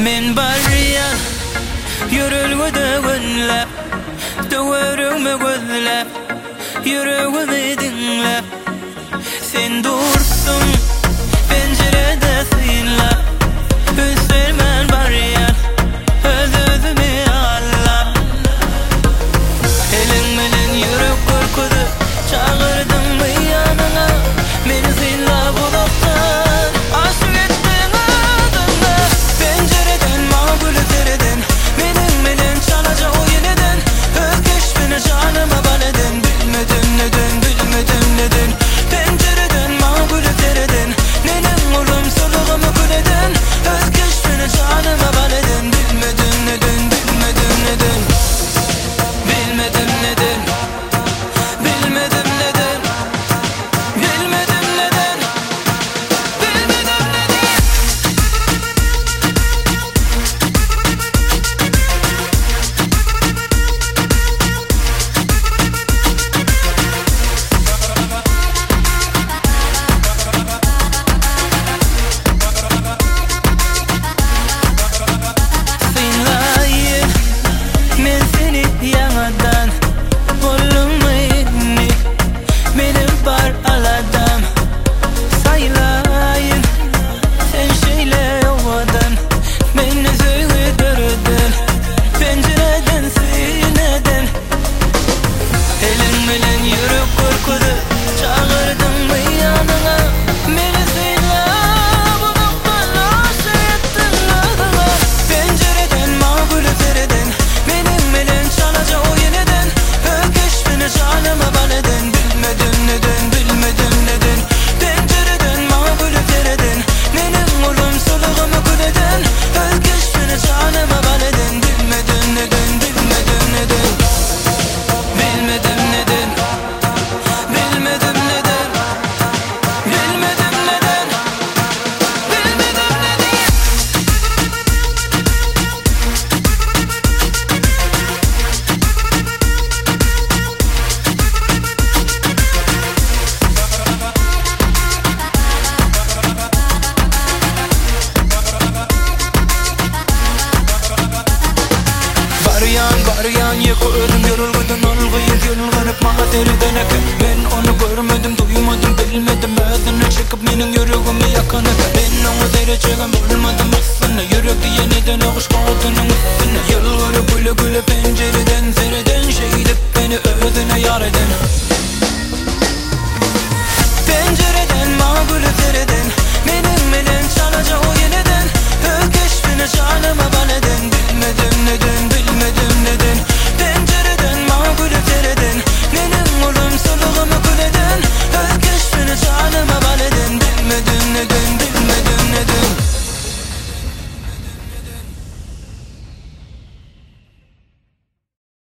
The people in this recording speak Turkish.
Men barriyan yürülgüde günlep Döverüme gözlep Yüreğimi dinlep Sen dursun pencerede sinlep Üstürmen barriyan Öz-özüme ağlap Elin melin yürek korkudu Çağırdım mı yanına Beni sinlep uzaktan Aşık ettin adına Pencereden mağbulü tereden Benim melin çalaca o yeniden Özgeç beni canıma baleden Bilmedim neden, bilmedim neden Pencereden mağbulü tereden Nenem oğlum soluğumu kuleden Özgeç beni canıma baleden Bilmedim neden, bilmedim neden Bilmedim neden Bilmedim neden Bilmedim neden Bilmedim neden Sinlayın men seni yanadan Olmayın benim var aladam Saylayın sen şeyle yovadan Beni söğüdürdün pencereden sineden Elin melin yürek korkudu Çağırdım mı yanına Beni sinle bulaktan aşık ettin adına Pencereden mağbulü tereden Benim melin çalaca o yeniden Ökeş beni canıma baleden Bilmedim neden, bilmedim neden Pencereden mağbulü tereden Benim oğlum soluğumu kuleden Ökeş beni canıma baleden Bilmedim neden, bilmedim neden Bilmedim neden Bilmedim neden Bilmedim neden Bilmedim neden Baryan yıkıyorum yorulmadan olguyuz Yollanıp mahateriden akın Ben onu görmedim duymadım bilmedim Ağzını çıkıp benim yüreğimi yakanı Ben onu dereceğim olmadım aslında Yürek diye neden ağış kadının üstüne Yılları güle güle pencereden sereden Şeydip beni özüne yar eden Pencereden mağbulü sereden Benim melin